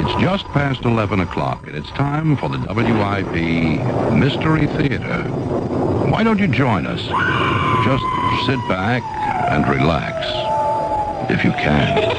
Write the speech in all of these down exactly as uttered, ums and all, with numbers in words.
It's just past eleven o'clock, and it's time for the W I P Mystery Theater. Why don't you join us? Just sit back and relax, if you can.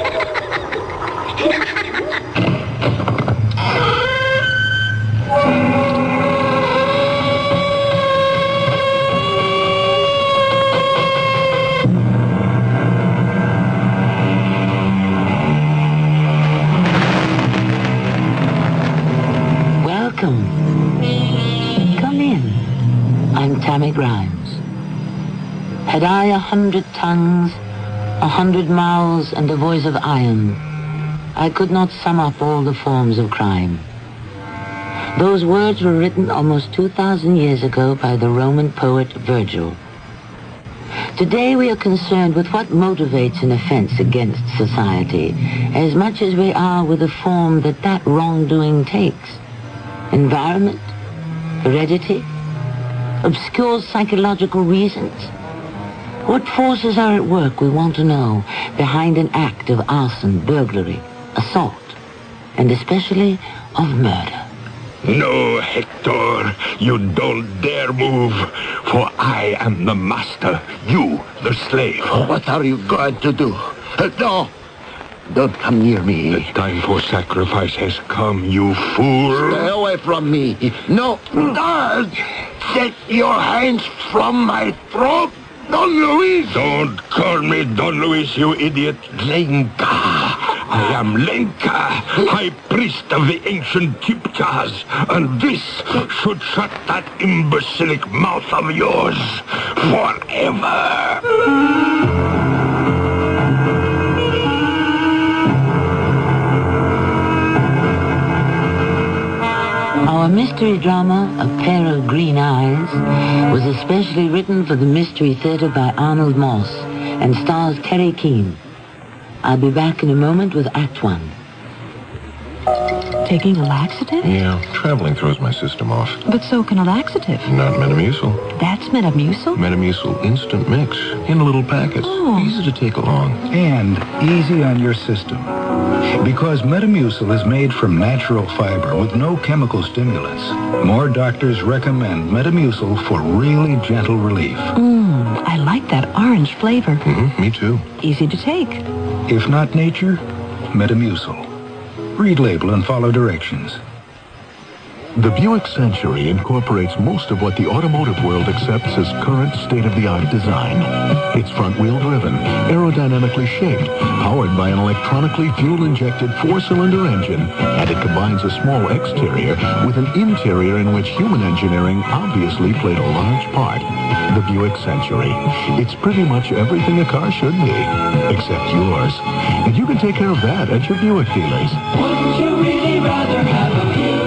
Tammy Grimes. Had I a hundred tongues, a hundred mouths, and a voice of iron, I could not sum up all the forms of crime. Those words were written almost two thousand years ago by the Roman poet Virgil. Today we are concerned with what motivates an offense against society, as much as we are with the form that that wrongdoing takes. Environment? Heredity? Obscure psychological reasons? What forces are at work, we want to know, behind an act of arson, burglary, assault, and especially of murder. No, Hector, you don't dare move, for I am the master, you the slave. What are you going to do? Uh, no! Don't come near me. The time for sacrifice has come, you fool. Stay away from me. No. God! Take your hands from my throat, Don Luis! Don't call me Don Luis, you idiot. Lenka. I am Lenka, high priest of the ancient Chibchas, and this should shut that imbecilic mouth of yours forever. Our mystery drama, A Pair of Green Eyes, was especially written for the Mystery Theater by Arnold Moss and stars Terry Keane. I'll be back in a moment with Act One. Taking a laxative? Yeah, traveling throws my system off. But so can a laxative. Not Metamucil. That's Metamucil? Metamucil Instant Mix in a little packet. Oh. Easy to take along. And easy on your system. Because Metamucil is made from natural fiber with no chemical stimulants. More doctors recommend Metamucil for really gentle relief. Mmm, I like that orange flavor. Mm-hmm, me too. Easy to take. If not nature, Metamucil. Read label and follow directions. The Buick Century incorporates most of what the automotive world accepts as current state-of-the-art design. It's front-wheel driven, aerodynamically shaped, powered by an electronically fuel-injected four-cylinder engine, and it combines a small exterior with an interior in which human engineering obviously played a large part. The Buick Century. It's pretty much everything a car should be, except yours. And you can take care of that at your Buick dealers. Wouldn't you really rather have a Buick?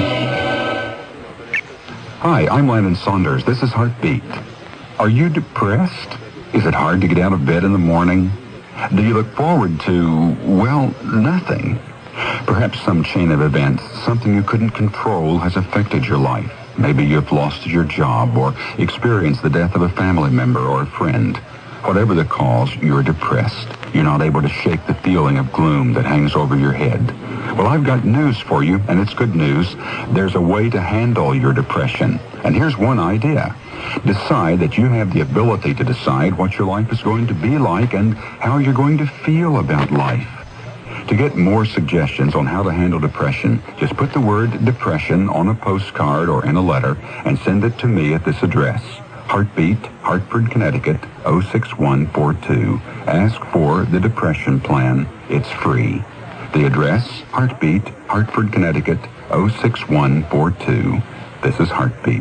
Hi, I'm Landon Saunders. This is Heartbeat. Are you depressed? Is it hard to get out of bed in the morning? Do you look forward to, well, nothing? Perhaps some chain of events, something you couldn't control, has affected your life. Maybe you've lost your job or experienced the death of a family member or a friend. Whatever the cause, you're depressed. You're not able to shake the feeling of gloom that hangs over your head. Well, I've got news for you, and it's good news. There's a way to handle your depression. And here's one idea. Decide that you have the ability to decide what your life is going to be like and how you're going to feel about life. To get more suggestions on how to handle depression, just put the word depression on a postcard or in a letter and send it to me at this address. Heartbeat, Hartford, Connecticut, oh six one four two. Ask for the Depression Plan. It's free. The address, Heartbeat, Hartford, Connecticut, oh six one four two. This is Heartbeat.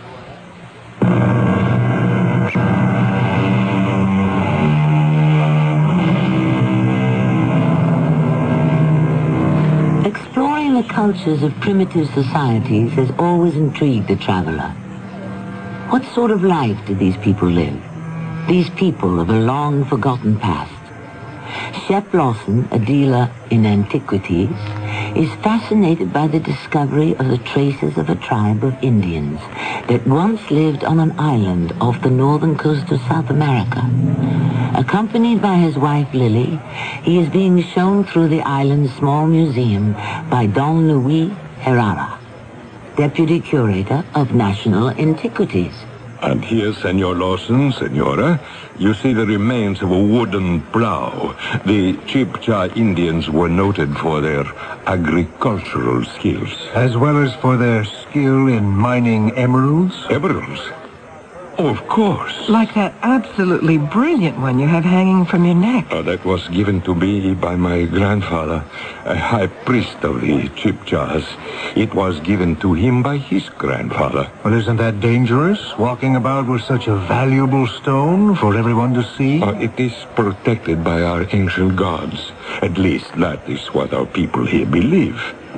Exploring the cultures of primitive societies has always intrigued the traveler. What sort of life did these people live? These people of a long-forgotten past. Shep Lawson, a dealer in antiquities, is fascinated by the discovery of the traces of a tribe of Indians that once lived on an island off the northern coast of South America. Accompanied by his wife Lily, he is being shown through the island's small museum by Don Luis Herrera, Deputy Curator of National Antiquities. And here, Senor Lawson, Senora, you see the remains of a wooden plow. The Chibcha Indians were noted for their agricultural skills. As well as for their skill in mining emeralds? Emeralds? Oh, of course. Like that absolutely brilliant one you have hanging from your neck. Uh, that was given to me by my grandfather, a high priest of the Chibchas. It was given to him by his grandfather. Well, isn't that dangerous, walking about with such a valuable stone for everyone to see? Uh, it is protected by our ancient gods. At least that is what our people here believe.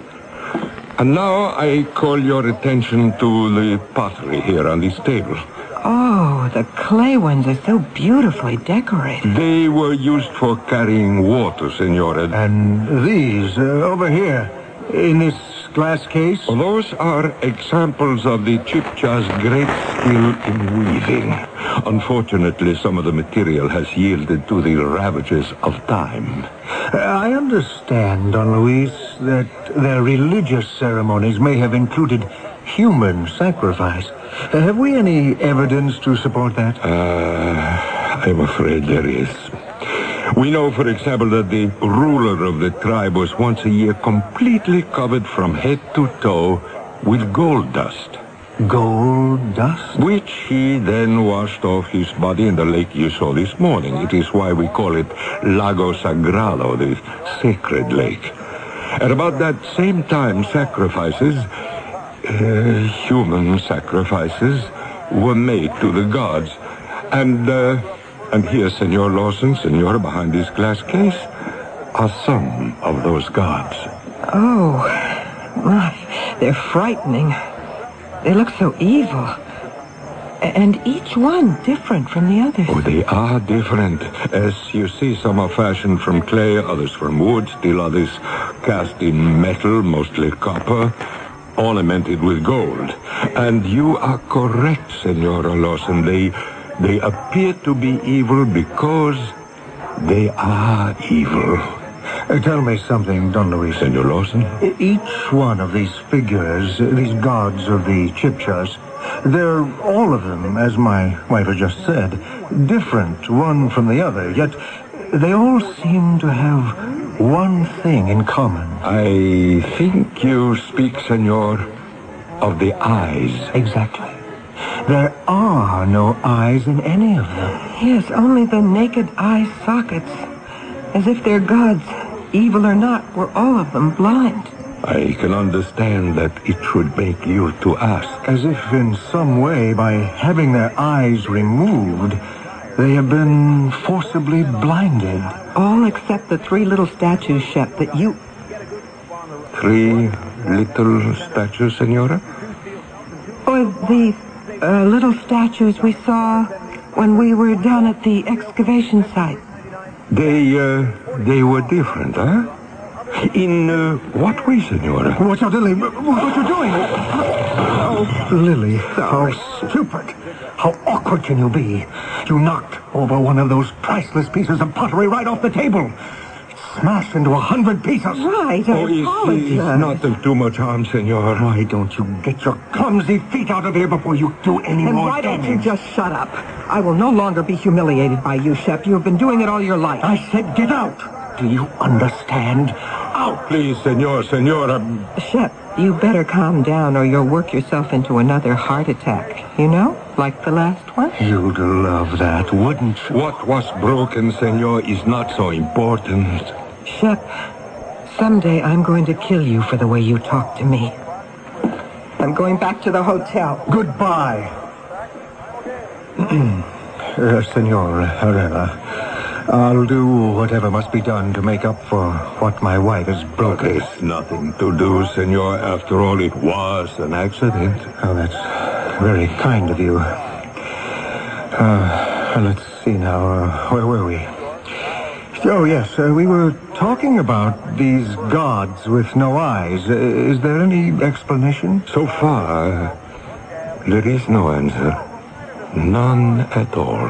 And now I call your attention to the pottery here on this table. Oh, the clay ones are so beautifully decorated. They were used for carrying water, Senora. And these, uh, over here, in this glass case? Well, those are examples of the Chibcha's great skill in weaving. Unfortunately, some of the material has yielded to the ravages of time. Uh, I understand, Don Luis, that their religious ceremonies may have included human sacrifice. Uh, have we any evidence to support that? Uh, I'm afraid there is. We know, for example, that the ruler of the tribe was once a year completely covered from head to toe with gold dust. Gold dust? Which he then washed off his body in the lake you saw this morning. It is why we call it Lago Sagrado, the sacred lake. At about that same time, sacrifices... Uh, human sacrifices were made to the gods. And, uh, and here, Senor Lawson, Senora, behind this glass case, are some of those gods. Oh, my, they're frightening. They look so evil. And each one different from the others. Oh, they are different. As you see, some are fashioned from clay, others from wood, still others cast in metal, mostly copper, ornamented with gold. And you are correct, Senora Lawson. They, they appear to be evil because they are evil. Uh, tell me something, Don Luis. Senor Lawson? Each one of these figures, uh, these gods of the Chibchas, they're all of them, as my wife has just said, different one from the other, yet they all seem to have one thing in common. I think you speak, Senor, of the eyes. Exactly. There are no eyes in any of them. Yes, only the naked eye sockets. As if their gods, evil or not, were all of them blind. I can understand that it should make you to ask. As if in some way, by having their eyes removed, they have been forcibly blinded. All except the three little statues, Shep, that you... Three little statues, Senora? Or the uh, little statues we saw when we were down at the excavation site. They, uh, they were different, huh? In, uh, what way, Senora? Watch out, Lily. What are you doing? Oh, Lily, how stupid. How awkward can you be? You knocked over one of those priceless pieces of pottery right off the table. It smashed into a hundred pieces. Right, I oh, it's, apologize. it's not of too much harm, Senor. Why don't you get your clumsy feet out of here before you do any and more why damage? don't you just shut up? I will no longer be humiliated by you, Shep. You have been doing it all your life. I said get out. Do you understand? Out! Please, Senor, Senora. Shep, you better calm down or you'll work yourself into another heart attack. You know? Like the last one? You'd love that, wouldn't you? What was broken, Senor, is not so important. Shep, someday I'm going to kill you for the way you talk to me. I'm going back to the hotel. Goodbye. uh, Senor Herrera. I'll do whatever must be done to make up for what my wife has broken. There's nothing to do, Senor. After all, it was an accident. Oh, that's very kind of you. Uh, let's see now. Uh, where were we? Oh, yes. Uh, we were talking about these gods with no eyes. Uh, is there any explanation? So far, there is no answer. None at all.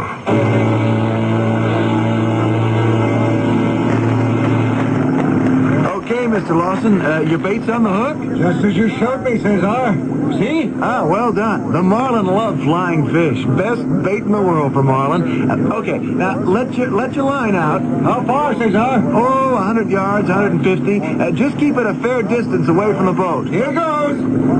Okay, Mister Lawson, uh, your bait's on the hook? Just as you showed me, Cesar. See? Ah, well done. The marlin loves flying fish. Best bait in the world for marlin. Uh, okay, now let your let your line out. How far, Cesar? Oh, one hundred yards, one hundred fifty. Uh, just keep it a fair distance away from the boat. Here goes.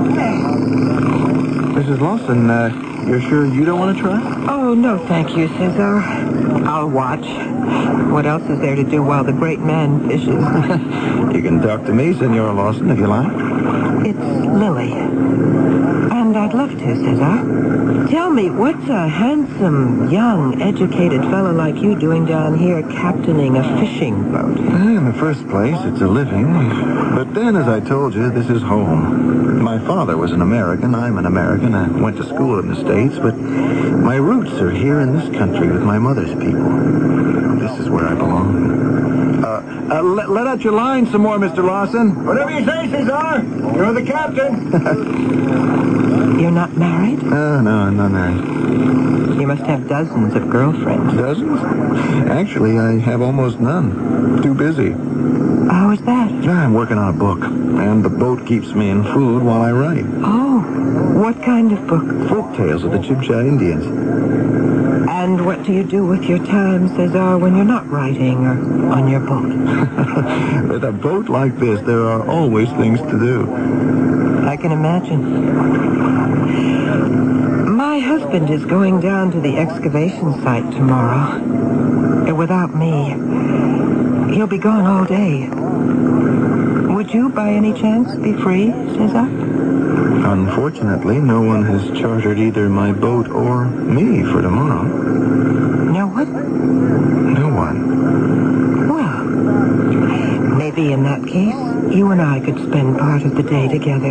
Missus Lawson, uh, you're sure you don't want to try? Oh, no, thank you, Cesar. I'll watch. What else is there to do while the great man fishes? You can talk to me, Senora Lawson, if you like. It's Lily. And I'd love to, Cesar. Tell me, what's a handsome, young, educated fellow like you doing down here captaining a fishing boat? In the first place, it's a living. But then, as I told you, this is home. My father was an American. I'm an American. I went to school in the States, but my roots are here in this country with my mother's people. This is where I belong. Uh, uh, let, let out your line some more, Mister Lawson. Whatever you say, Cesar. You're the captain. You're not married? Oh, no, I'm not married. You must have dozens of girlfriends. Dozens? Actually, I have almost none. Too busy. How is that? I'm working on a book, and the boat keeps me in food while I write. Oh, what kind of book? Folk tales of the Chibcha Indians. And what do you do with your time, Cesar, when you're not writing or on your boat? With a boat like this, there are always things to do. I can imagine. My husband is going down to the excavation site tomorrow. Without me, he'll be gone all day. Would you, by any chance, be free, Cesar? Unfortunately, no one has chartered either my boat or me for tomorrow. No one? No one. Well, maybe in that case, you and I could spend part of the day together.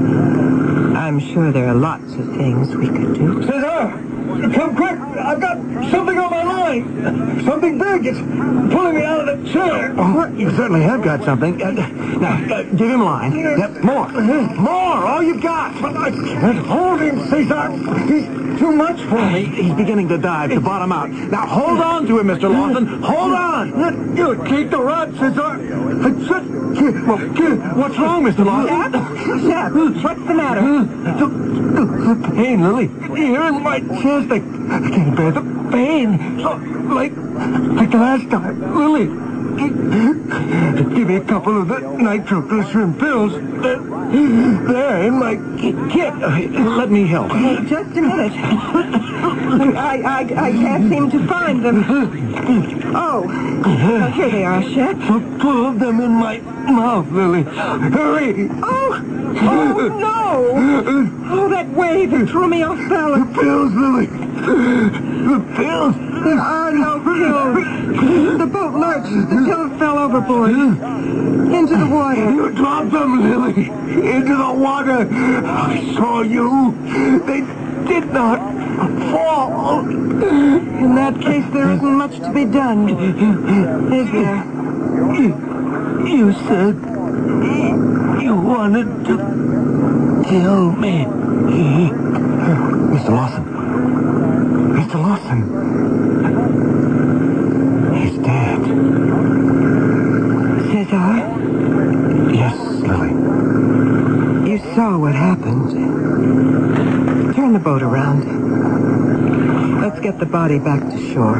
I'm sure there are lots of things we could do. Cesar, come quick. I've got something on my line. Something big. It's pulling me out of the chair. Oh, you certainly have got something. Uh, now, uh, give him a line. Yep, more. More, all you've got. But I can't hold him, Cesar. He's too much for me. He's beginning to dive, to bottom out. Now, hold on to him, Mister Lawson. Hold on. You take the rod, Cesar. Well, what's wrong, Mister Lawson? Shep, what's the matter? The, the, the pain, Lily. Here in my chest. I, I can't bear the pain. So, like, like the last time. Lily, give me a couple of the nitroglycerin pills. They're, they're in my kit. Let me help. Hey, just a minute. I, I, I can't seem to find them. Oh, well, here they are, Shep. Two of them in my mouth, Lily. Hurry. Oh, oh, no. Oh, that wave threw me off balance. The pills, Lily. The pills. There are no pills. The boat lurched. The pills fell overboard. Into the water. You dropped them, Lily. Into the water. I saw you. They did not fall. In that case, there isn't much to be done. Is there? You said you wanted to kill me. Mister Lawson. Mister Lawson. He's dead. Cesar? Yes, Lily. You saw what happened. Turn the boat around. Let's get the body back to shore.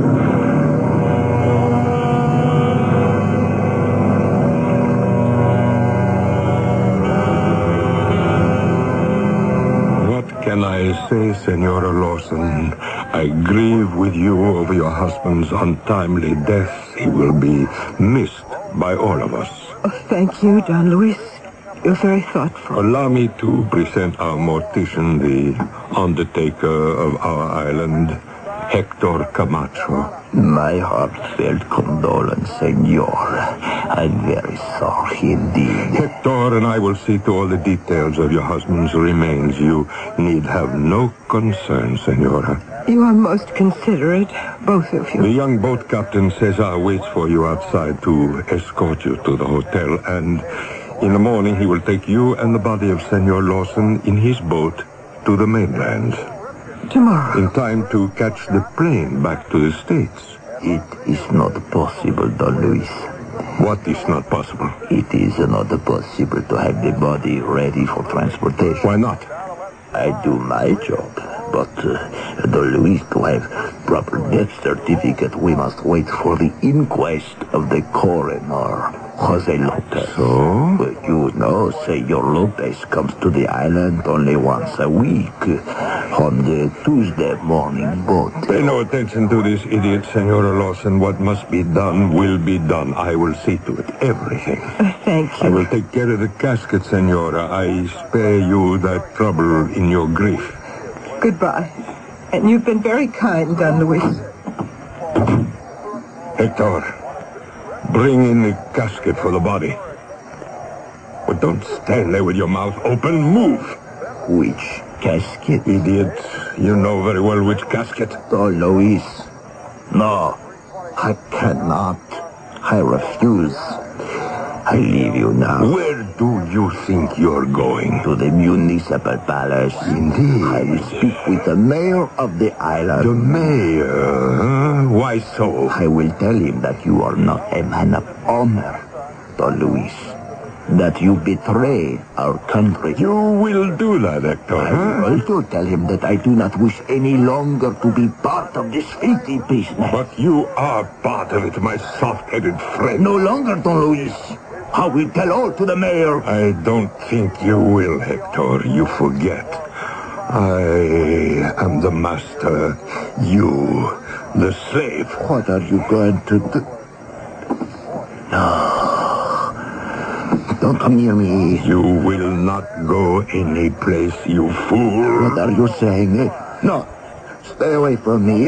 What can I say, Senora Lawson? I grieve with you over your husband's untimely death. He will be missed by all of us. Oh, thank you, Don Luis. You're very thoughtful. Allow me to present our mortician, the undertaker of our island, Hector Camacho. My heartfelt condolence, senor. I'm very sorry indeed. Hector and I will see to all the details of your husband's remains. You need have no concern, Senora. You are most considerate, both of you. The young boat captain Cesar waits for you outside to escort you to the hotel, and in the morning he will take you and the body of Senor Lawson in his boat to the mainland. Tomorrow. In time to catch the plane back to the States. It is not possible, Don Luis. What is not possible? It is not possible to have the body ready for transportation. Why not? I do my job, but uh, Don Luis, to have proper death certificate, we must wait for the inquest of the coroner, Jose Lopez. So? But you know, Senor Lopez comes to the island only once a week, uh, on the Tuesday morning boat. Pay no attention to this idiot, Senora Lawson. What must be done will be done. I will see to it, everything. Uh, thank you. I will take care of the casket, Senora. I spare you that trouble in your grief. Goodbye. And you've been very kind, Don Luis. Hector, bring in the casket for the body. But don't stand there with your mouth open. Move. Which casket? Idiot. You know very well which casket. Don Luis. No, I cannot. I refuse. I leave you now. Where do you think you're going? To the municipal palace. Indeed. I will speak with the mayor of the island. The mayor? Huh? Why so? I will tell him that you are not a man of honor, Don Luis. That you betray our country. You will do that, Hector, I huh? will also tell him that I do not wish any longer to be part of this filthy business. But you are part of it, my soft-headed friend. No longer, Don Luis. I will tell all to the mayor. I don't think you will, Hector. You forget. I am the master. You, the slave. What are you going to do? No. Don't come near me. You will not go any place, you fool. What are you saying? No. Stay away from me.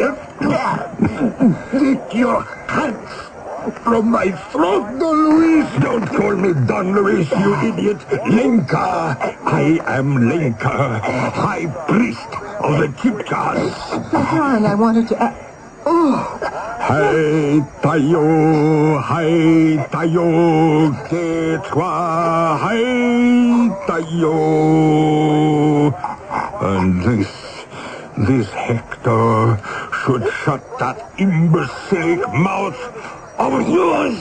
Take your hands from my throat, Don Luis. Don't call me Don Luis, you idiot. Lenka. I am Lenka, high priest of the Chibchas. John, I wanted to... Uh, oh. Hai tayo, hai tayo, quechua, hai tayo. And this, this Hector should shut that imbecilic mouth of yours.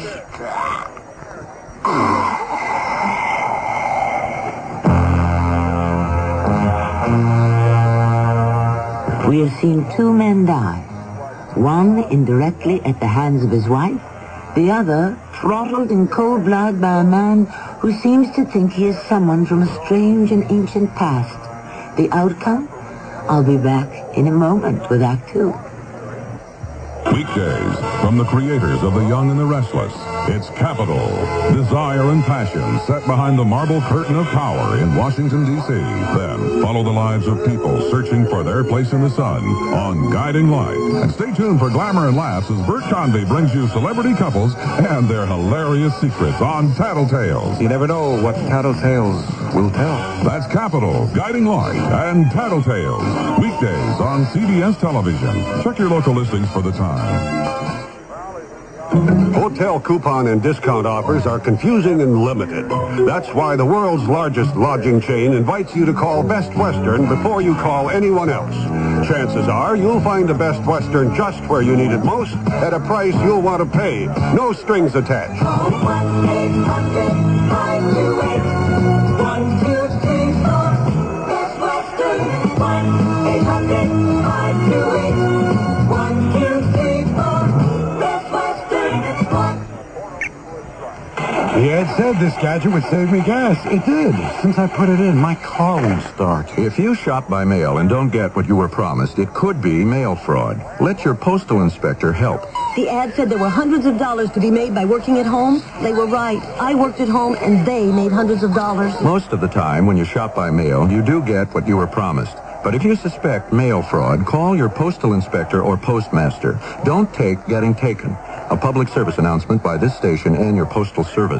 We have seen two men die. One indirectly at the hands of his wife, the other throttled in cold blood by a man who seems to think he is someone from a strange and ancient past. The outcome? I'll be back in a moment with Act Two. Weekdays from the creators of The Young and the Restless. It's Capital, Desire and Passion, set behind the marble curtain of power in Washington, D C Then follow the lives of people searching for their place in the sun on Guiding Light. And stay tuned for glamour and laughs as Bert Convy brings you celebrity couples and their hilarious secrets on Tattletales. You never know what Tattletales will tell. That's Capital, Guiding Light, and Tattletales. Weekdays on C B S Television. Check your local listings for the time. Hotel coupon and discount offers are confusing and limited. That's why the world's largest lodging chain invites you to call Best Western before you call anyone else. Chances are you'll find a Best Western just where you need it most at a price you'll want to pay. No strings attached. one eight hundred five two eight one two three four Best Western one eight hundred five two eight one two three four Best Western one. He had said this gadget would save me gas. It did. Since I put it in, my car won't start. If you shop by mail and don't get what you were promised, it could be mail fraud. Let your postal inspector help. The ad said there were hundreds of dollars to be made by working at home. They were right. I worked at home, and they made hundreds of dollars. Most of the time, when you shop by mail, you do get what you were promised. But if you suspect mail fraud, call your postal inspector or postmaster. Don't take getting taken. A public service announcement by this station and your postal service.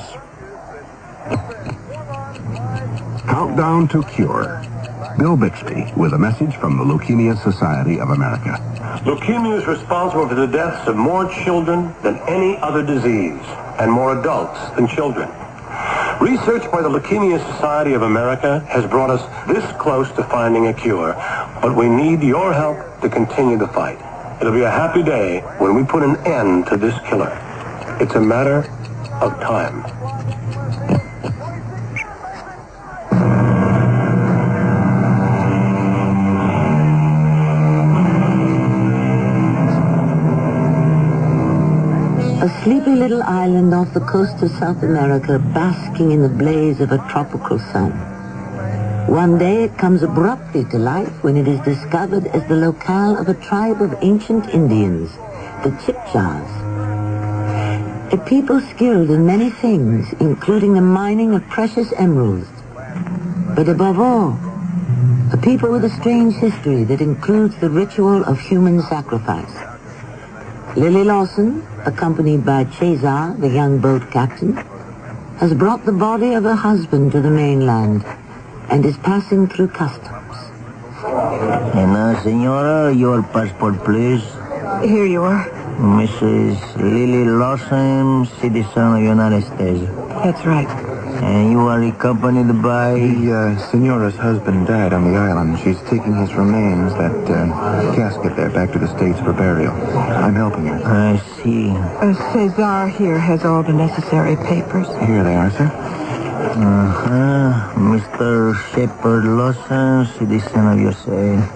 Countdown to Cure. Bill Bixby with a message from the Leukemia Society of America. Leukemia is responsible for the deaths of more children than any other disease, and more adults than children. Research by the Leukemia Society of America has brought us this close to finding a cure, but we need your help to continue the fight. It'll be a happy day when we put an end to this killer. It's a matter of time. A sleepy little island off the coast of South America, basking in the blaze of a tropical sun. One day it comes abruptly to life when it is discovered as the locale of a tribe of ancient Indians, the Chibchas. A people skilled in many things, including the mining of precious emeralds. But above all, a people with a strange history that includes the ritual of human sacrifice. Lily Lawson, accompanied by Cesar, the young boat captain, has brought the body of her husband to the mainland and is passing through customs. And now, Senora, your passport, please. Here you are. Missus Lily Lawson, citizen of the United States. That's right. And you are accompanied by... The uh, Senora's husband died on the island. She's taking his remains, that uh, casket there, back to the States for burial. I'm helping her. I see. Uh, Cesar here has all the necessary papers. Here they are, sir. Uh-huh. Mister Shepard Lawson, citizen of U S A.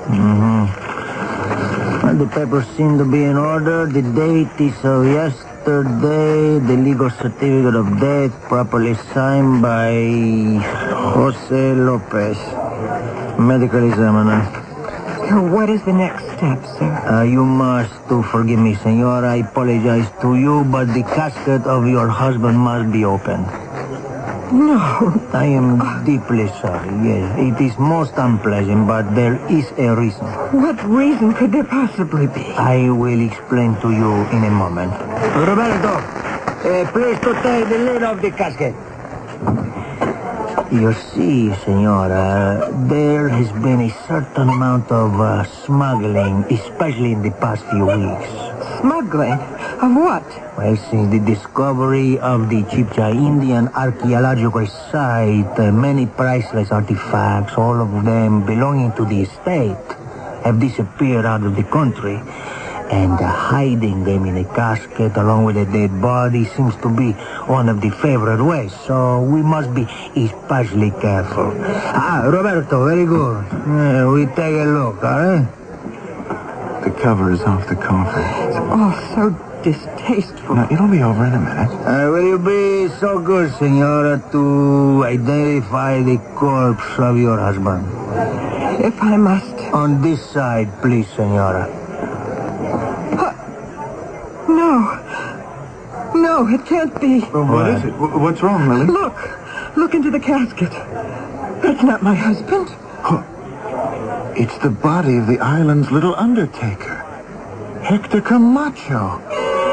Mm-hmm. Well, the papers seem to be in order. The date is of yesterday. The legal certificate of death properly signed by Jose Lopez, medical examiner. So what is the next step, sir? Uh, you must to forgive me, senora. I apologize to you, but the casket of your husband must be opened. No. I am deeply sorry, yes. It is most unpleasant, but there is a reason. What reason could there possibly be? I will explain to you in a moment. Roberto, uh, please to take the lid off the casket. You see, senora, there has been a certain amount of uh, smuggling, especially in the past few weeks. Smuggling? Of what? Well, since the discovery of the Chibcha Indian archaeological site, uh, many priceless artifacts, all of them belonging to the estate, have disappeared out of the country. And uh, hiding them in a casket along with a dead body seems to be one of the favorite ways. So we must be especially careful. Ah, Roberto, very good. Uh, we take a look, all right? The cover is off the coffin. It's all so distasteful. No, it'll be over in a minute. Uh, will you be so good, senora, to identify the corpse of your husband? If I must. On this side, please, senora. No. No, it can't be. Well, what is it? What's wrong, Lily? Look. Look into the casket. That's not my husband. Oh, it's the body of the island's little undertaker, Hector Camacho.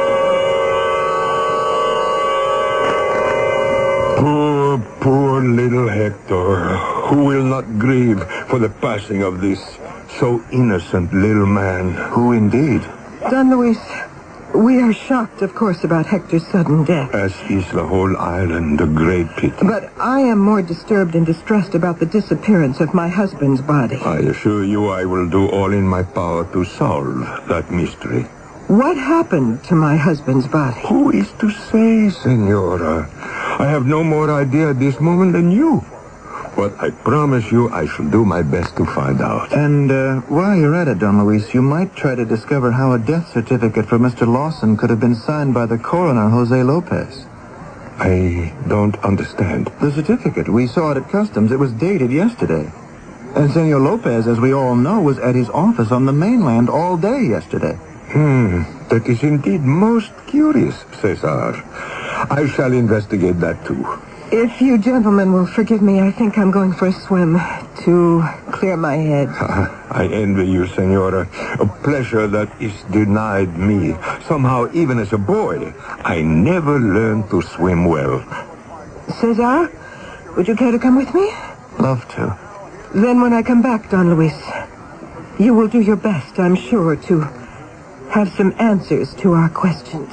Poor, poor little Hector, who will not grieve for the passing of this so innocent little man. Who indeed? Don Luis, we are shocked, of course, about Hector's sudden death. As is the whole island, a great pity. But I am more disturbed and distressed about the disappearance of my husband's body. I assure you I will do all in my power to solve that mystery. What happened to my husband's body? Who is to say, Senora? I have no more idea at this moment than you. But I promise you I shall do my best to find out. And uh, while you're at it, Don Luis, you might try to discover how a death certificate for Mister Lawson could have been signed by the coroner, Jose Lopez. I don't understand. The certificate, we saw it at customs. It was dated yesterday. And Senor Lopez, as we all know, was at his office on the mainland all day yesterday. Hmm, that is indeed most curious, Cesar. I shall investigate that too. If you gentlemen will forgive me, I think I'm going for a swim to clear my head. I envy you, Senora. A pleasure that is denied me. Somehow, even as a boy, I never learned to swim well. Cesar, would you care to come with me? Love to. Then when I come back, Don Luis, you will do your best, I'm sure, to have some answers to our questions.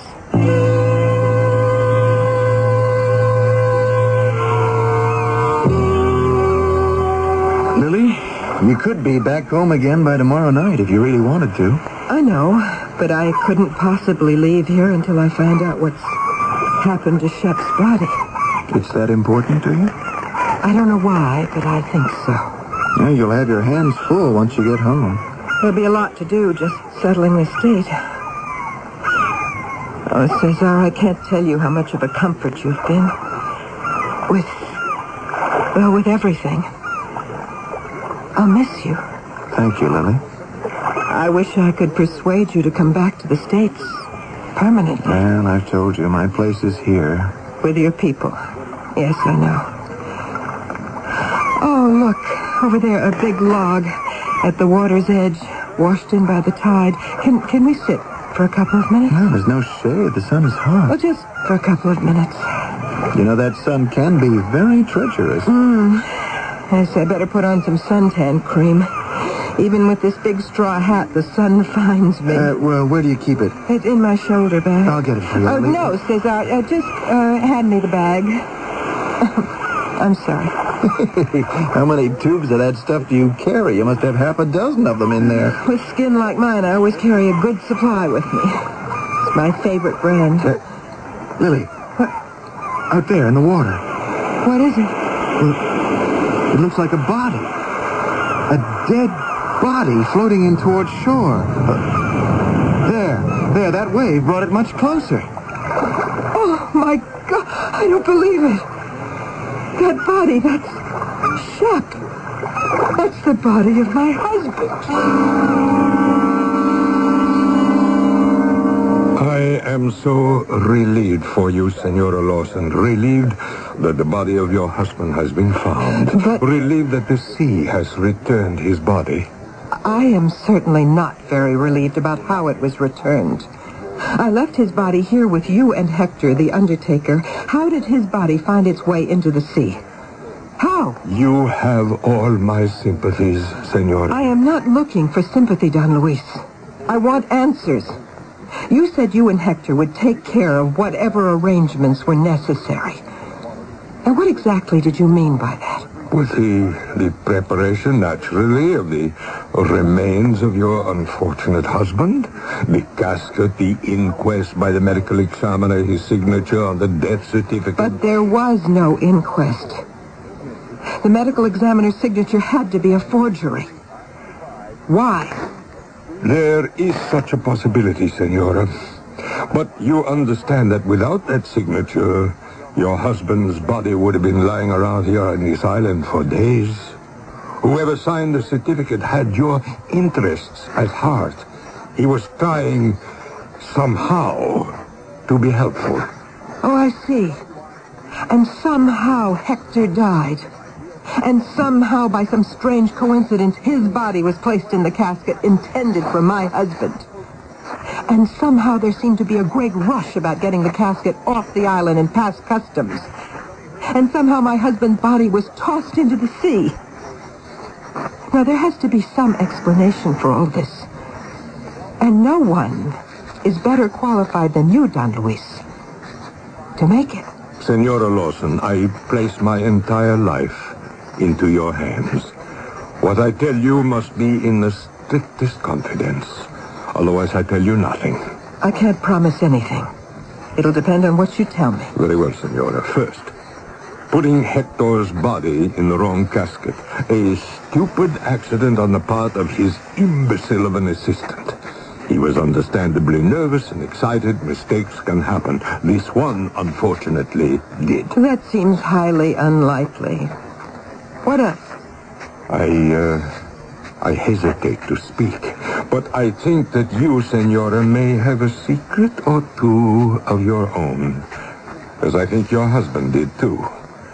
Lily, you could be back home again by tomorrow night if you really wanted to. I know, but I couldn't possibly leave here until I find out what's happened to Shep's body. It's that important to you? I don't know why, but I think so. Yeah, you'll have your hands full once you get home. There'll be a lot to do just settling the estate. Oh, Cesar, I can't tell you how much of a comfort you've been. With, well, with everything. I'll miss you. Thank you, Lily. I wish I could persuade you to come back to the States permanently. Well, I've told you, my place is here. With your people. Yes, I know. Oh, look, over there, a big log at the water's edge, washed in by the tide. Can can we sit for a couple of minutes? No, there's no shade. The sun is hot. Oh, just for a couple of minutes. You know, that sun can be very treacherous. Hmm. Yes, I better put on some suntan cream. Even with this big straw hat, the sun finds me. Uh, well, where do you keep it? It's in my shoulder bag. I'll get it for you. Oh, Leave no, it. Cesar. Uh, just uh, hand me the bag. I'm sorry. How many tubes of that stuff do you carry? You must have half a dozen of them in there. With skin like mine, I always carry a good supply with me. It's my favorite brand. Uh, Lily. What? Out there in the water. What is it? Well, it looks like a body. A dead body floating in towards shore. Uh, there. There, that wave brought it much closer. Oh, my God. I don't believe it. That body, that's Shep. That's the body of my husband. I am so relieved for you, Senora Lawson. Relieved that the body of your husband has been found. But relieved that the sea has returned his body. I am certainly not very relieved about how it was returned. I left his body here with you and Hector, the undertaker. How did his body find its way into the sea? How? You have all my sympathies, Senora. I am not looking for sympathy, Don Luis. I want answers. You said you and Hector would take care of whatever arrangements were necessary. And what exactly did you mean by that? With the, the preparation, naturally, of the remains of your unfortunate husband, the casket, the inquest by the medical examiner, his signature on the death certificate. But there was no inquest. The medical examiner's signature had to be a forgery. Why? There is such a possibility, Senora. But you understand that without that signature, your husband's body would have been lying around here on this island for days. Whoever signed the certificate had your interests at heart. He was trying somehow to be helpful. Oh, I see. And somehow Hector died. And somehow, by some strange coincidence, his body was placed in the casket intended for my husband. And somehow there seemed to be a great rush about getting the casket off the island and past customs. And somehow my husband's body was tossed into the sea. Now, there has to be some explanation for all this. And no one is better qualified than you, Don Luis, to make it. Senora Lawson, I place my entire life into your hands. What I tell you must be in the strictest confidence. Otherwise, I tell you nothing. I can't promise anything. It'll depend on what you tell me. Very well, Senora. First, putting Hector's body in the wrong casket. A stupid accident on the part of his imbecile of an assistant. He was understandably nervous and excited. Mistakes can happen. This one, unfortunately, did. That seems highly unlikely. What else? I, uh... I hesitate to speak, but I think that you, Senora, may have a secret or two of your own, as I think your husband did, too.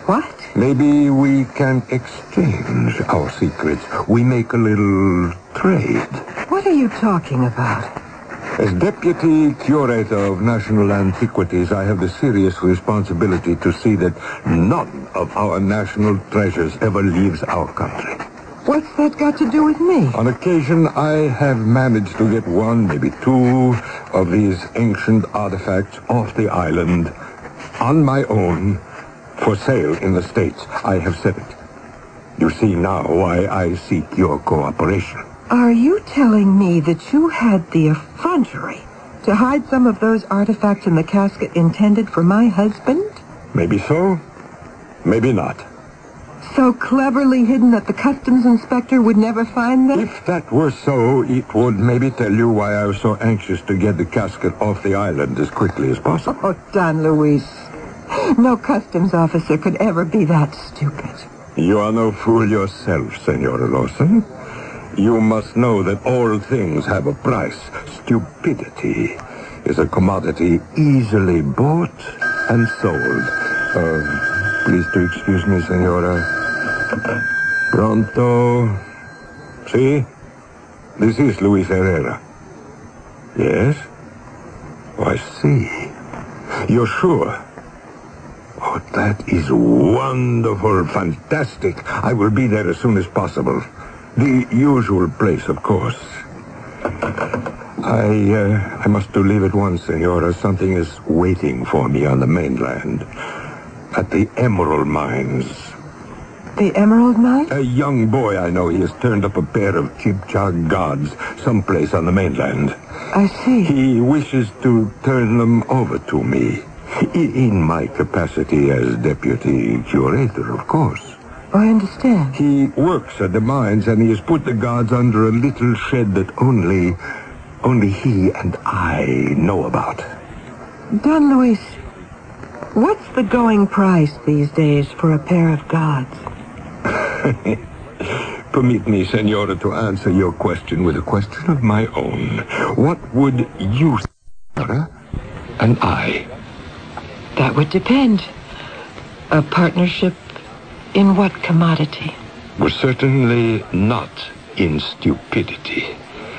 What? Maybe we can exchange our secrets. We make a little trade. What are you talking about? As Deputy Curator of National Antiquities, I have the serious responsibility to see that none of our national treasures ever leaves our country. What's that got to do with me? On occasion, I have managed to get one, maybe two, of these ancient artifacts off the island on my own for sale in the States. I have said it. You see now why I seek your cooperation. Are you telling me that you had the effrontery to hide some of those artifacts in the casket intended for my husband? Maybe so, maybe not. So cleverly hidden that the customs inspector would never find them? If that were so, it would maybe tell you why I was so anxious to get the casket off the island as quickly as possible. Oh, Don Luis. No customs officer could ever be that stupid. You are no fool yourself, Senora Lawson. You must know that all things have a price. Stupidity is a commodity easily bought and sold. Uh, please to excuse me, Senora. Pronto. See? This is Luis Herrera. Yes? Oh, I see. You're sure? Oh, that is wonderful, fantastic. I will be there as soon as possible. The usual place, of course. I, uh, I must to leave at once, Senora. Something is waiting for me on the mainland. At the Emerald Mines. The Emerald Mine? A young boy I know. He has turned up a pair of Chibcha gods someplace on the mainland. I see. He wishes to turn them over to me. In my capacity as deputy curator, of course. I understand. He works at the mines, and he has put the gods under a little shed that only, only he and I know about. Don Luis, what's the going price these days for a pair of gods? Permit me, Senora, to answer your question with a question of my own. What would you, Senora, and I? That would depend. A partnership in what commodity? Well, certainly not in stupidity.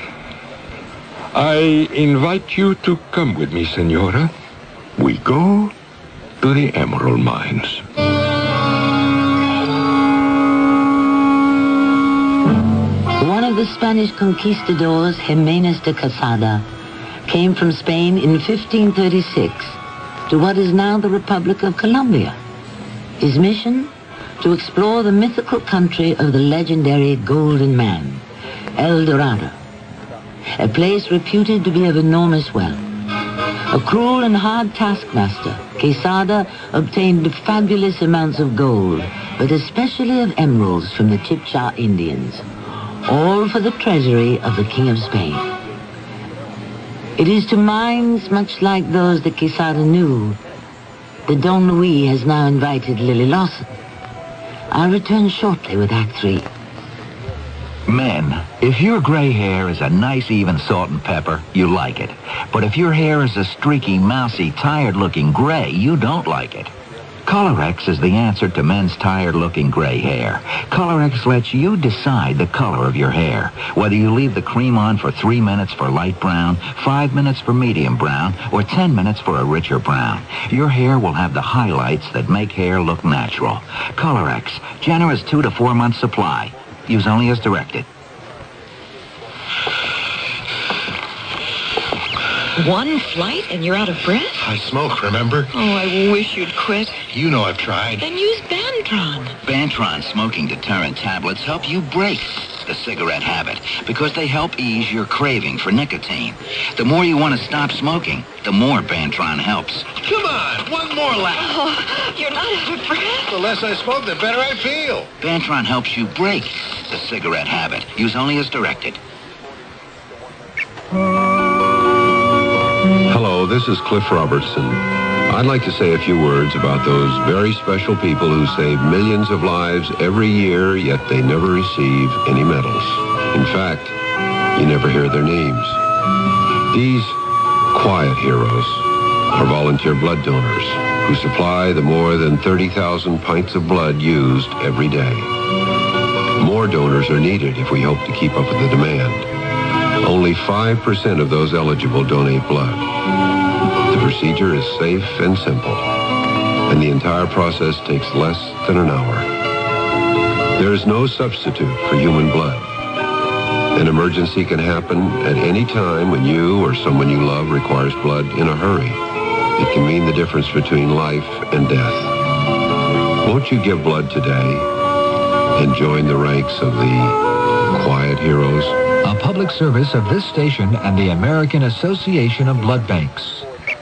I invite you to come with me, Senora. We go to the Emerald Mines. One of the Spanish conquistadors, Jimenez de Quesada, came from Spain in fifteen thirty-six to what is now the Republic of Colombia. His mission? To explore the mythical country of the legendary Golden Man, El Dorado, a place reputed to be of enormous wealth. A cruel and hard taskmaster, Quesada obtained fabulous amounts of gold, but especially of emeralds from the Chibcha Indians, all for the treasury of the King of Spain. It is to mines much like those that Quesada knew that Don Luis has now invited Lily Lawson. I'll return shortly with Act Three. Men, if your gray hair is a nice even salt and pepper, you like it. But if your hair is a streaky, mousy, tired-looking gray, you don't like it. Colorex is the answer to men's tired-looking gray hair. Colorex lets you decide the color of your hair, whether you leave the cream on for three minutes for light brown, five minutes for medium brown, or ten minutes for a richer brown. Your hair will have the highlights that make hair look natural. Colorex, generous two to four month supply. Use only as directed. One flight and you're out of breath? I smoke, remember? Oh, I wish you'd quit. You know I've tried. Then use Bantron. Bantron smoking deterrent tablets help you break the cigarette habit because they help ease your craving for nicotine. The more you want to stop smoking, the more Bantron helps. Come on, one more lap. Oh, you're not out of breath. The less I smoke, the better I feel. Bantron helps you break the cigarette habit. Use only as directed. Hello, this is Cliff Robertson. I'd like to say a few words about those very special people who save millions of lives every year, yet they never receive any medals. In fact, you never hear their names. These quiet heroes are volunteer blood donors. who supply the more than thirty thousand pints of blood used every day. More donors are needed if we hope to keep up with the demand. Only five percent of those eligible donate blood. The procedure is safe and simple, and the entire process takes less than an hour. There is no substitute for human blood. An emergency can happen at any time when you or someone you love requires blood in a hurry. It can mean the difference between life and death. Won't you give blood today and join the ranks of the quiet heroes? A public service of this station and the American Association of Blood Banks.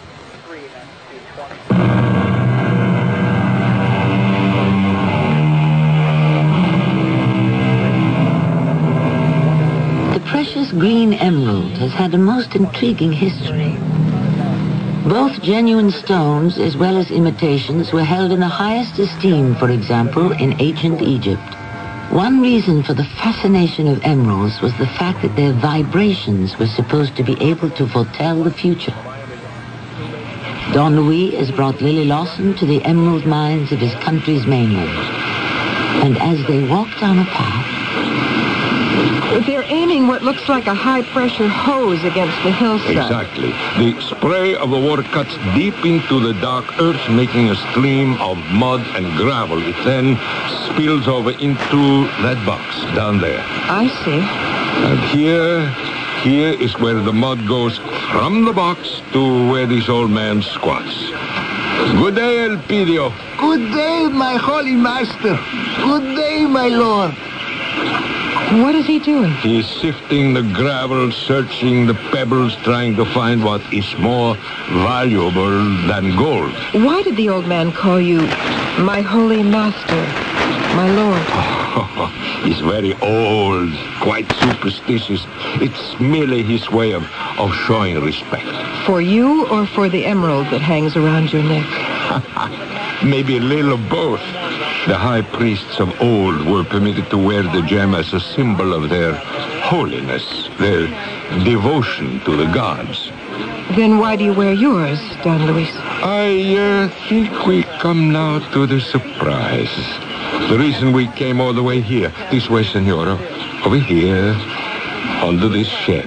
Precious green emerald has had a most intriguing history. Both genuine stones as well as imitations were held in the highest esteem, for example, in ancient Egypt. One reason for the fascination of emeralds was the fact that their vibrations were supposed to be able to foretell the future. Don Luis has brought Lily Lawson to the emerald mines of his country's mainland. And as they walk down a path, they're aiming what looks like a high-pressure hose against the hillside. Exactly. The spray of the water cuts deep into the dark earth, making a stream of mud and gravel. It then spills over into that box down there. I see. And here, here is where the mud goes from the box to where this old man squats. Good day, Elpidio. Good day, my holy master. Good day, my lord. What is he doing? He's sifting the gravel, searching the pebbles, trying to find what is more valuable than gold. Why did the old man call you my holy master, my lord? Oh, he's very old, quite superstitious. It's merely his way of, of showing respect. For you or for the emerald that hangs around your neck? Maybe a little of both. The high priests of old were permitted to wear the gem as a symbol of their holiness, their devotion to the gods. Then why do you wear yours, Don Luis? I uh, think we come now to the surprise. The reason we came all the way here, this way, Senora, over here, under this shed.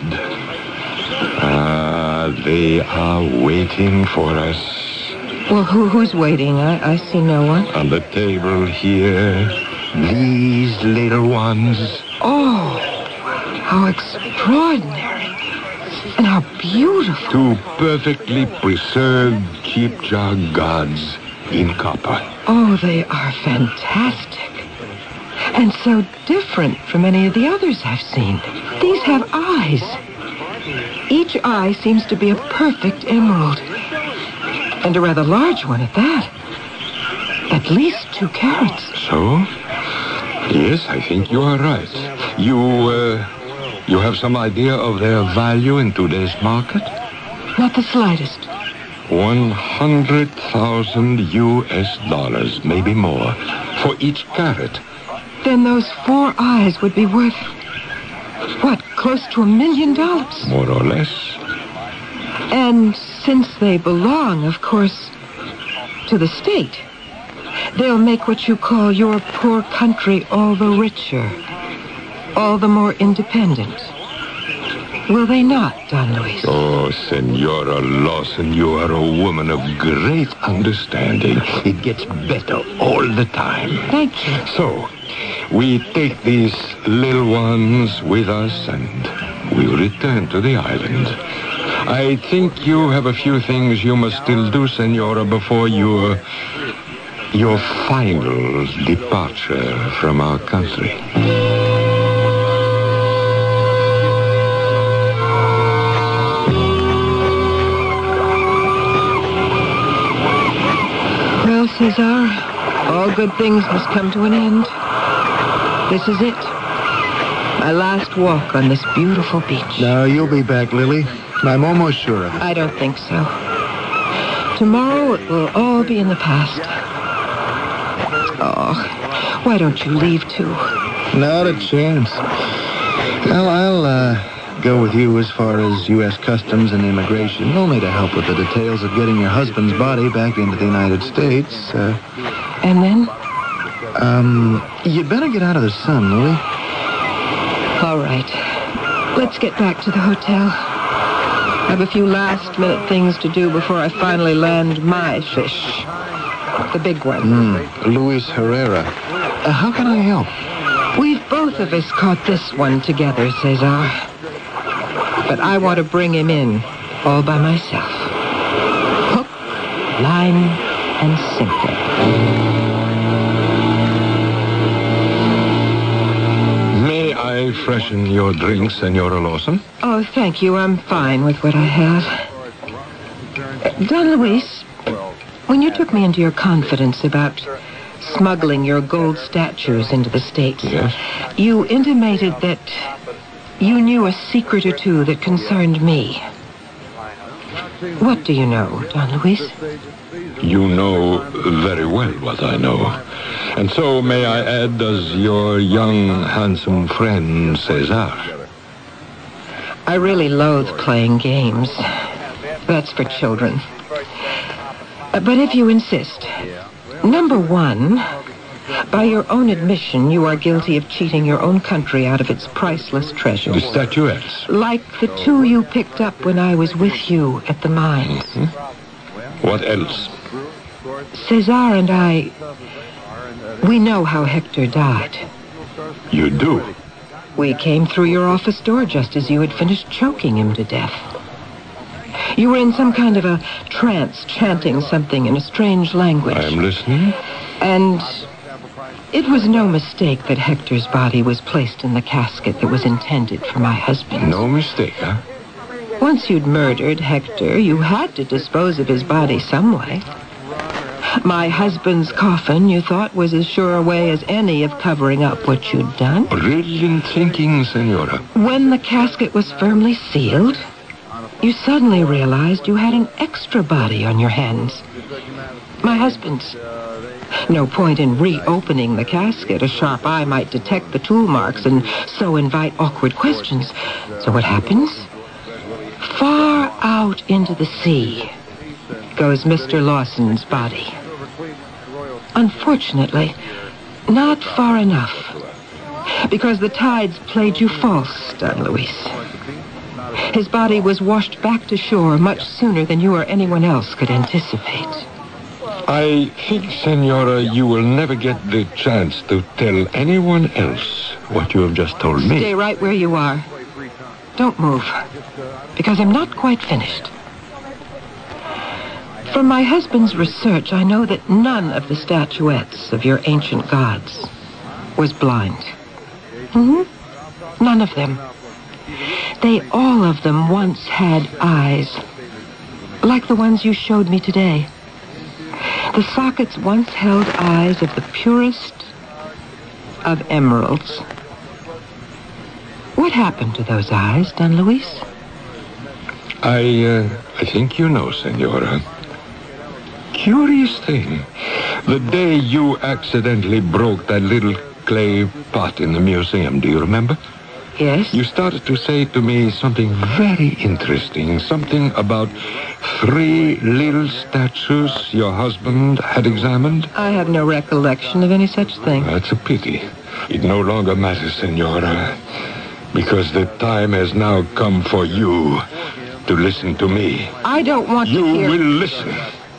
Ah, they are waiting for us. Well, who, who's waiting? I, I see no one. On the table here, these little ones. Oh, how extraordinary. And how beautiful. Two perfectly preserved Chibcha gods in copper. Oh, they are fantastic. And so different from any of the others I've seen. These have eyes. Each eye seems to be a perfect emerald. And a rather large one at that. At least two carats. So? Yes, I think you are right. You, uh, you have some idea of their value in today's market? Not the slightest. One hundred thousand U S dollars, maybe more, for each carat. Then those four eyes would be worth, what, close to a million dollars? More or less. And since they belong, of course, to the state, they'll make what you call your poor country all the richer, all the more independent. Will they not, Don Luis? Oh, Senora Lawson, you are a woman of great understanding. It gets better all the time. Thank you. So, we take these little ones with us and we return to the island. I think you have a few things you must still do, Senora, before your... your final departure from our country. Well, Cesar, all good things must come to an end. This is it. My last walk on this beautiful beach. No, you'll be back, Lily. I'm almost sure of it. I don't think so. Tomorrow it will all be in the past. Oh, why don't you leave too? Not a chance. Well, I'll, uh, go with you as far as U S Customs and Immigration, only to help with the details of getting your husband's body back into the United States. Uh, And then? um, you'd better get out of the sun, Louie. All right. Let's get back to the hotel. I have a few last-minute things to do before I finally land my fish. The big one. Mm, Luis Herrera. Uh, how can I help? We've both of us caught this one together, Cesar. But I want to bring him in all by myself. Hook, line, and sinker. May I freshen your drink, Senora Lawson? Oh, thank you. I'm fine with what I have. Uh, Don Luis, when you took me into your confidence about smuggling your gold statues into the States, yes, you intimated that you knew a secret or two that concerned me. What do you know, Don Luis? You know very well what I know. And so, may I add, does your young, handsome friend, Cesar. I really loathe playing games. That's for children. Uh, but if you insist, number one, by your own admission, you are guilty of cheating your own country out of its priceless treasures. The statuettes. Like the two you picked up when I was with you at the mines. Mm-hmm. What else? Cesar and I, we know how Hector died. You do? We came through your office door just as you had finished choking him to death. You were in some kind of a trance, chanting something in a strange language. I am listening. And it was no mistake that Hector's body was placed in the casket that was intended for my husband. No mistake, huh? Once you'd murdered Hector, you had to dispose of his body some way. My husband's coffin, you thought, was as sure a way as any of covering up what you'd done. Brilliant thinking, Senora. When the casket was firmly sealed, you suddenly realized you had an extra body on your hands. My husband's. No point in reopening the casket. A sharp eye might detect the tool marks and so invite awkward questions. So what happens? Far out into the sea goes Mister Lawson's body. Unfortunately, not far enough. Because the tides played you false, Don Luis. His body was washed back to shore much sooner than you or anyone else could anticipate. I think, Senora, you will never get the chance to tell anyone else what you have just told me. Stay right where you are. Don't move, because I'm not quite finished. From my husband's research, I know that none of the statuettes of your ancient gods was blind. Mm-hmm. None of them. They all of them once had eyes, like the ones you showed me today. The sockets once held eyes of the purest of emeralds. What happened to those eyes, Don Luis? I, uh, I think you know, Senora. Curious thing. The day you accidentally broke that little clay pot in the museum, do you remember? Yes. You started to say to me something very interesting, something about three little statues your husband had examined. I have no recollection of any such thing. That's a pity. It no longer matters, Senora, because the time has now come for you to listen to me. I don't want you to hear... You will listen.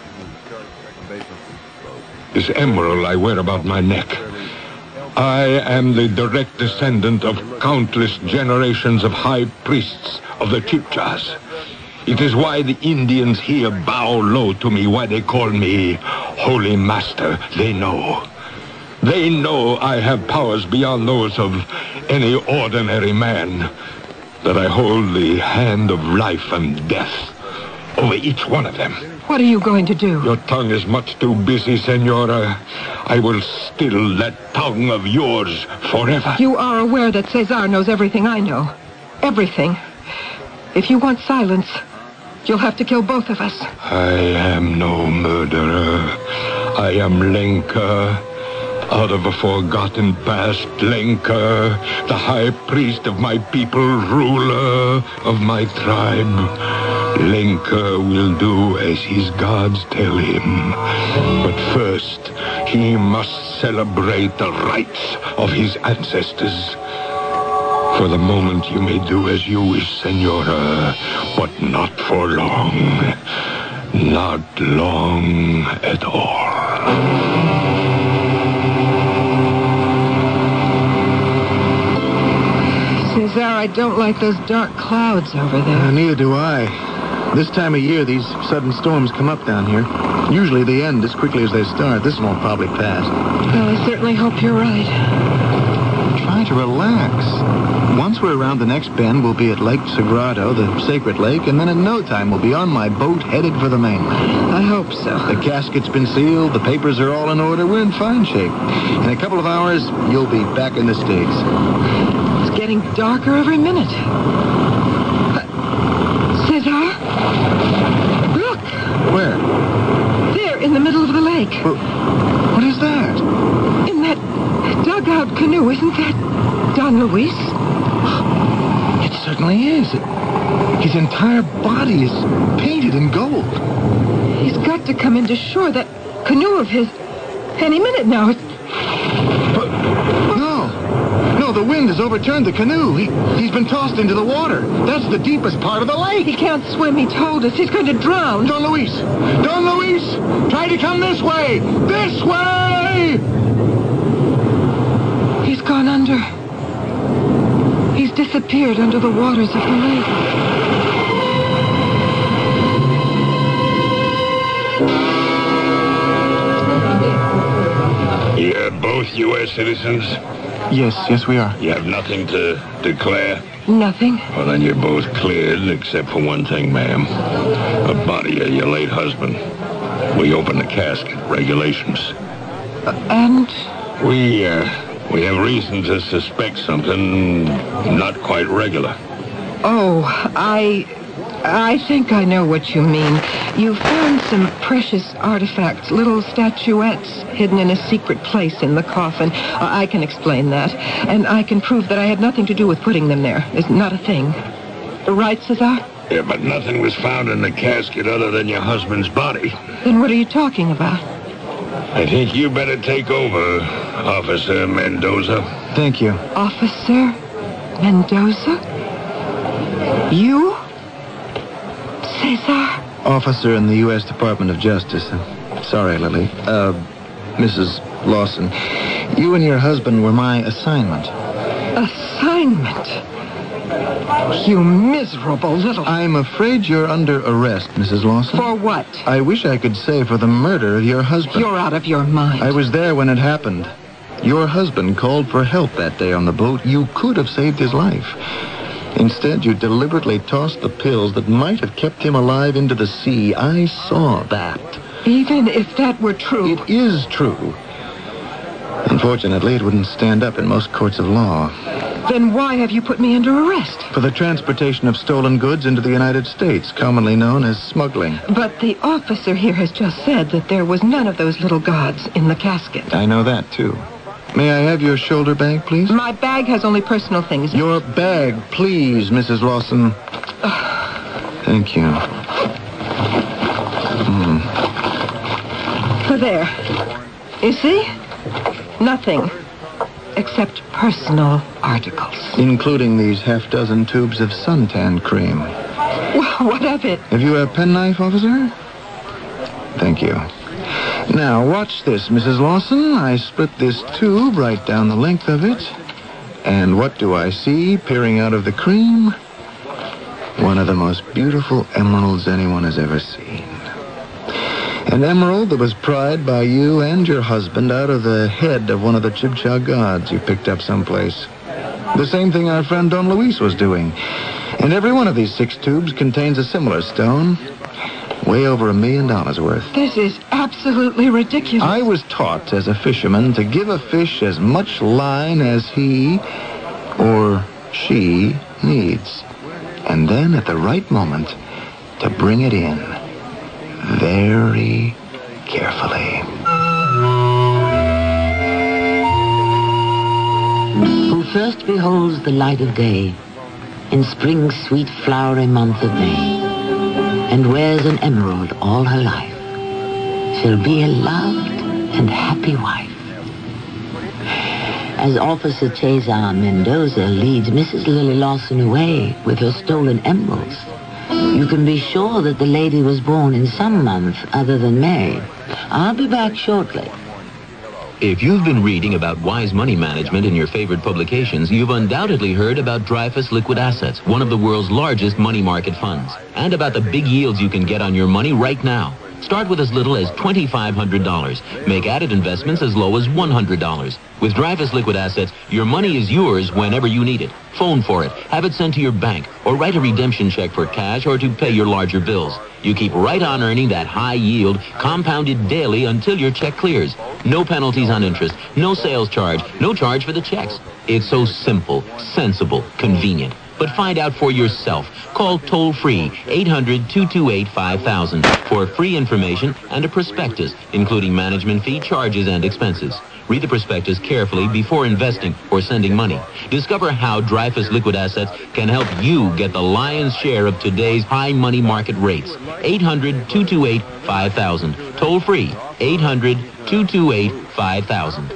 This emerald I wear about my neck. I am the direct descendant of countless generations of high priests of the Chibchas. It is why the Indians here bow low to me, why they call me Holy Master. They know. They know I have powers beyond those of any ordinary man, that I hold the hand of life and death over each one of them. What are you going to do? Your tongue is much too busy, Senora. I will still that tongue of yours forever. You are aware that Cesar knows everything I know. Everything. If you want silence, you'll have to kill both of us. I am no murderer. I am Lenka, out of a forgotten past, Lenka, the high priest of my people, ruler of my tribe. Lenka will do as his gods tell him. But first, he must celebrate the rites of his ancestors. For the moment, you may do as you wish, Senora, but not for long. Not long at all. Cesar, I don't like those dark clouds over there. Uh, neither do I. This time of year, these sudden storms come up down here. Usually they end as quickly as they start. This one will probably pass. Well, I certainly hope you're right. Try to relax. Once we're around the next bend, we'll be at Lake Sagrado, the sacred lake, and then in no time we'll be on my boat headed for the mainland. I hope so. The casket's been sealed, the papers are all in order, we're in fine shape. In a couple of hours, you'll be back in the States. It's getting darker every minute. Uh, Cesar? Look! Where? There, in the middle of the lake. Well, what is that? In that dugout canoe, isn't that Don Luis? It certainly is. His entire body is painted in gold. He's got to come into shore. That canoe of his, any minute now. It's... But, no. No, the wind has overturned the canoe. He, he's been tossed into the water. That's the deepest part of the lake. He can't swim, he told us. He's going to drown. Don Luis! Don Luis! Try to come this way! This way! He's gone under. He's disappeared under the waters of the lake. You're both U S citizens? Yes, yes we are. You have nothing to declare? Nothing. Well, then you're both cleared, except for one thing, ma'am. The body of your late husband. We opened the casket. Regulations. Uh, and? We, uh... We have reason to suspect something not quite regular. Oh, I... I think I know what you mean. You found some precious artifacts, little statuettes hidden in a secret place in the coffin. Uh, I can explain that. And I can prove that I had nothing to do with putting them there. It's not a thing. Right, Cesar? Yeah, but nothing was found in the casket other than your husband's body. Then what are you talking about? I think you better take over, Officer Mendoza. Thank you. Officer Mendoza? You? Cesar? Officer in the U S Department of Justice. Sorry, Lily. Uh, Missus Lawson. You and your husband were my assignment. Assignment? You miserable little... I'm afraid you're under arrest, Missus Lawson. For what? I wish I could say for the murder of your husband. You're out of your mind. I was there when it happened. Your husband called for help that day on the boat. You could have saved his life. Instead, you deliberately tossed the pills that might have kept him alive into the sea. I saw that. Even if that were true... It is true. Unfortunately, it wouldn't stand up in most courts of law. Then why have you put me under arrest? For the transportation of stolen goods into the United States, commonly known as smuggling. But the officer here has just said that there was none of those little gods in the casket. I know that, too. May I have your shoulder bag, please? My bag has only personal things. Your bag, please, Missus Lawson. Thank you. Mm. There. You see? Nothing. Except personal articles. Including these half-dozen tubes of suntan cream. Well, what of it? Have you a penknife, officer? Thank you. Now, watch this, Missus Lawson. I split this tube right down the length of it. And what do I see peering out of the cream? One of the most beautiful emeralds anyone has ever seen. An emerald that was pried by you and your husband out of the head of one of the Chibcha gods you picked up someplace. The same thing our friend Don Luis was doing. And every one of these six tubes contains a similar stone. Way over a million dollars worth. This is absolutely ridiculous. I was taught as a fisherman to give a fish as much line as he or she needs. And then at the right moment, to bring it in. Very carefully. first beholds the light of day in spring's sweet flowery month of May, and wears an emerald all her life, shall be a loved and happy wife. As Officer Cesar Mendoza leads Missus Lily Lawson away with her stolen emeralds, you can be sure that the lady was born in some month other than May. I'll be back shortly. If you've been reading about wise money management in your favorite publications, you've undoubtedly heard about Dreyfus Liquid Assets, one of the world's largest money market funds, and about the big yields you can get on your money right now. Start with as little as twenty-five hundred dollars. Make added investments as low as one hundred dollars. With Dreyfus Liquid Assets, your money is yours whenever you need it. Phone for it, have it sent to your bank, or write a redemption check for cash or to pay your larger bills. You keep right on earning that high yield, compounded daily until your check clears. No penalties on interest, no sales charge, no charge for the checks. It's so simple, sensible, convenient. But find out for yourself. Call toll-free eight hundred, two two eight, five thousand for free information and a prospectus, including management fee, charges, and expenses. Read the prospectus carefully before investing or sending money. Discover how Dreyfus Liquid Assets can help you get the lion's share of today's high money market rates. eight hundred, two two eight, five thousand. Toll-free eight hundred, two two eight, five thousand.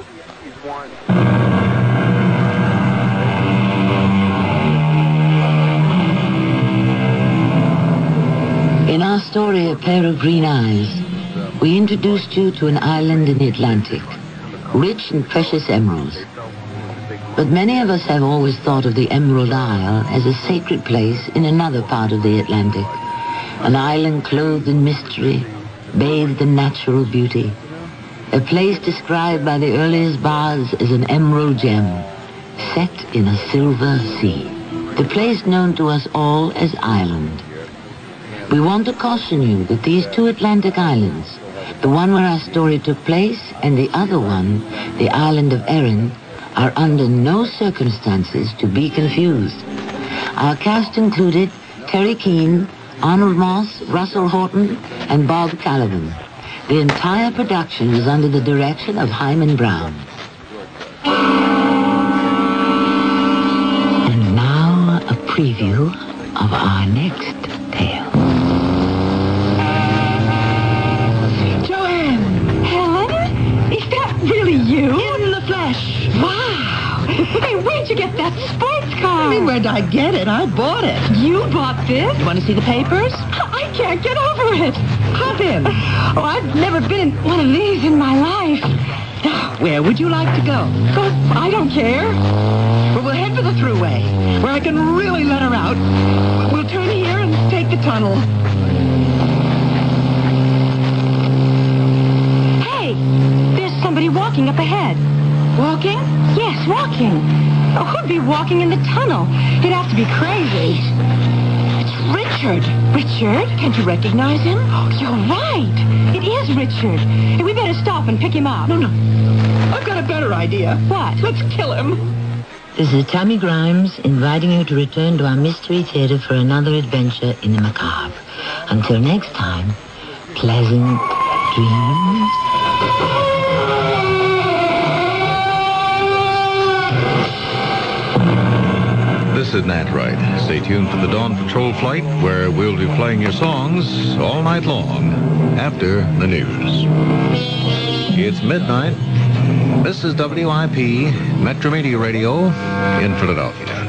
In our story, A Pair of Green Eyes, we introduced you to an island in the Atlantic, rich in precious emeralds. But many of us have always thought of the Emerald Isle as a sacred place in another part of the Atlantic, an island clothed in mystery, bathed in natural beauty, a place described by the earliest bards as an emerald gem, set in a silver sea, the place known to us all as Ireland. We want to caution you that these two Atlantic islands, the one where our story took place and the other one, the island of Erin, are under no circumstances to be confused. Our cast included Terry Keane, Arnold Moss, Russell Horton, and Bob Callaghan. The entire production was under the direction of Hyman Brown. And now a preview of our next tale. Really you? In the flesh. Wow. Hey, where'd you get that sports car? I mean, where'd I get it? I bought it. You bought this? You want to see the papers? I can't get over it. Hop in. Oh, I've never been in one of these in my life. Where would you like to go? Go, I don't care. Well, we'll head for the thruway, where I can really let her out. We'll turn here and take the tunnel. Somebody walking up ahead. Walking? Yes, walking. Oh, who'd be walking in the tunnel? He'd have to be crazy. It's Richard. Richard? Can't you recognize him? Oh, you're right. It is Richard. Hey, we better stop and pick him up. No, no. I've got a better idea. What? Let's kill him. This is Tammy Grimes inviting you to return to our Mystery Theater for another adventure in the macabre. Until next time, pleasant dreams. This is Nat Wright. Stay tuned for the Dawn Patrol flight, where we'll be playing your songs all night long after the news. It's midnight. This is W I P, Metro Media Radio in Philadelphia.